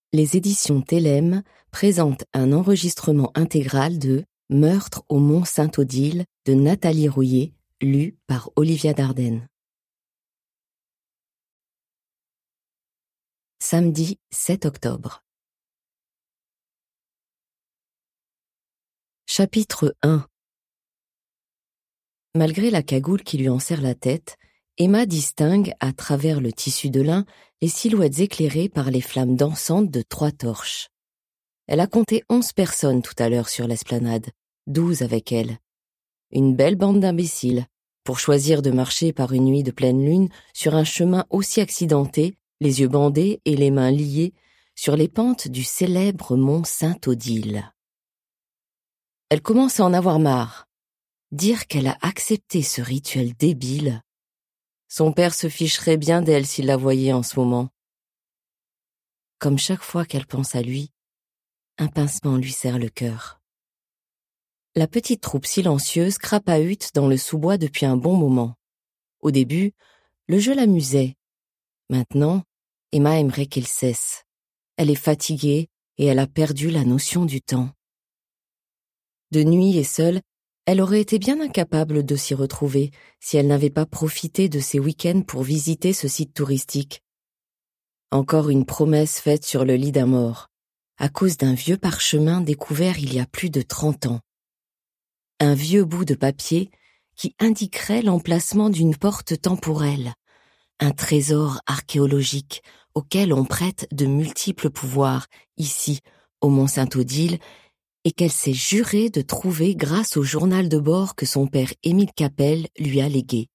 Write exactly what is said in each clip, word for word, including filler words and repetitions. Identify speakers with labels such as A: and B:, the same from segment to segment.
A: Les éditions Télème présentent un enregistrement intégral de Meurtre au Mont Saint-Odile de Nathalie Rouillet, lu par Olivia Dardenne. Samedi sept octobre. Chapitre un. Malgré la cagoule qui lui enserre la tête, Emma distingue, à travers le tissu de lin, les silhouettes éclairées par les flammes dansantes de trois torches. Elle a compté onze personnes tout à l'heure sur l'esplanade, douze avec elle. Une belle bande d'imbéciles, pour choisir de marcher par une nuit de pleine lune sur un chemin aussi accidenté, les yeux bandés et les mains liées, sur les pentes du célèbre mont Saint-Odile. Elle commence à en avoir marre. Dire qu'elle a accepté ce rituel débile. Son père se ficherait bien d'elle s'il la voyait en ce moment. Comme chaque fois qu'elle pense à lui, un pincement lui serre le cœur. La petite troupe silencieuse crapahute dans le sous-bois depuis un bon moment. Au début, le jeu l'amusait. Maintenant, Emma aimerait qu'il cesse. Elle est fatiguée et elle a perdu la notion du temps. De nuit et seule, elle aurait été bien incapable de s'y retrouver si elle n'avait pas profité de ses week-ends pour visiter ce site touristique. Encore une promesse faite sur le lit d'un mort, à cause d'un vieux parchemin découvert il y a plus de trente ans. Un vieux bout de papier qui indiquerait l'emplacement d'une porte temporelle, un trésor archéologique auquel on prête de multiples pouvoirs, ici, au Mont Saint-Odile, et qu'elle s'est jurée de trouver grâce au journal de bord que son père Émile Capel lui a légué.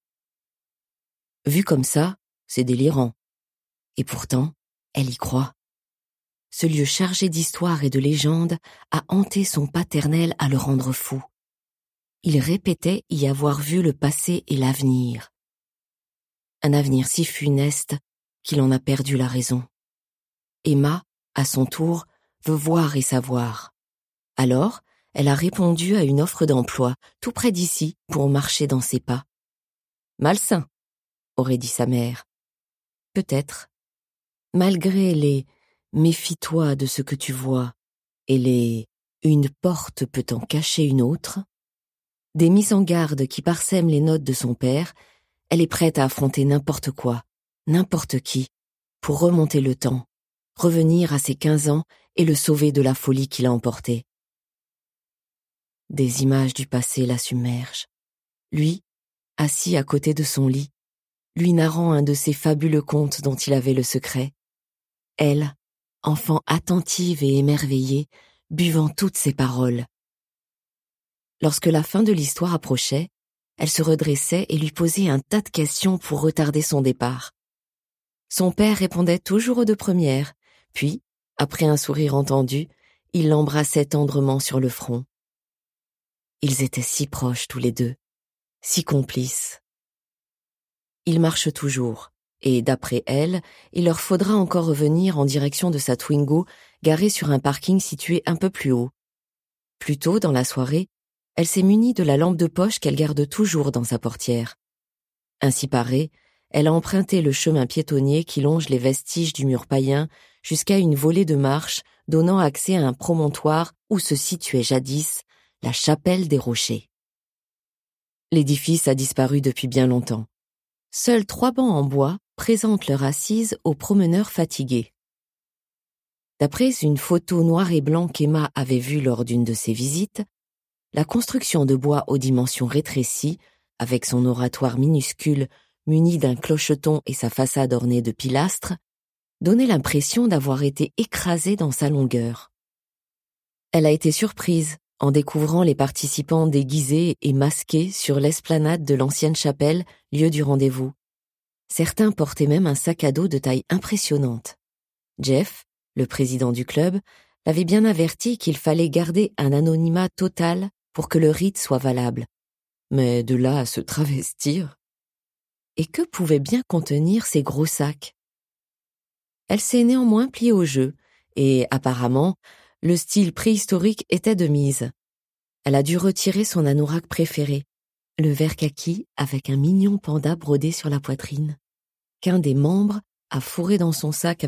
A: Vu comme ça, c'est délirant. Et pourtant, elle y croit. Ce lieu chargé d'histoire et de légendes a hanté son paternel à le rendre fou. Il répétait y avoir vu le passé et l'avenir. Un avenir si funeste qu'il en a perdu la raison. Emma, à son tour, veut voir et savoir. Alors, elle a répondu à une offre d'emploi, tout près d'ici, pour marcher dans ses pas. Malsain, aurait dit sa mère. Peut-être. Malgré les « méfie-toi de ce que tu vois » et les « une porte peut en cacher une autre », des mises en garde qui parsèment les notes de son père, elle est prête à affronter n'importe quoi, n'importe qui, pour remonter le temps, revenir à ses quinze ans et le sauver de la folie qui l'a emporté. Des images du passé la submergent. Lui, assis à côté de son lit, lui narrant un de ces fabuleux contes dont il avait le secret. Elle, enfant attentive et émerveillée, buvant toutes ses paroles. Lorsque la fin de l'histoire approchait, elle se redressait et lui posait un tas de questions pour retarder son départ. Son père répondait toujours aux deux premières, puis, après un sourire entendu, il l'embrassait tendrement sur le front. Ils étaient si proches tous les deux, si complices. Ils marchent toujours, et d'après elle, il leur faudra encore revenir en direction de sa Twingo, garée sur un parking situé un peu plus haut. Plus tôt dans la soirée, elle s'est munie de la lampe de poche qu'elle garde toujours dans sa portière. Ainsi parée, elle a emprunté le chemin piétonnier qui longe les vestiges du mur païen jusqu'à une volée de marches donnant accès à un promontoire où se situait jadis la chapelle des Rochers. L'édifice a disparu depuis bien longtemps. Seuls trois bancs en bois présentent leur assise aux promeneurs fatigués. D'après une photo noir et blanc qu'Emma avait vue lors d'une de ses visites, la construction de bois aux dimensions rétrécies, avec son oratoire minuscule muni d'un clocheton et sa façade ornée de pilastres, donnait l'impression d'avoir été écrasée dans sa longueur. Elle a été surprise en découvrant les participants déguisés et masqués sur l'esplanade de l'ancienne chapelle, lieu du rendez-vous. Certains portaient même un sac à dos de taille impressionnante. Jeff, le président du club, l'avait bien averti qu'il fallait garder un anonymat total pour que le rite soit valable. Mais de là à se travestir... Et que pouvaient bien contenir ces gros sacs? Elle s'est néanmoins pliée au jeu, et apparemment, le style préhistorique était de mise. Elle a dû retirer son anorak préféré, le vert kaki avec un mignon panda brodé sur la poitrine, qu'un des membres a fourré dans son sac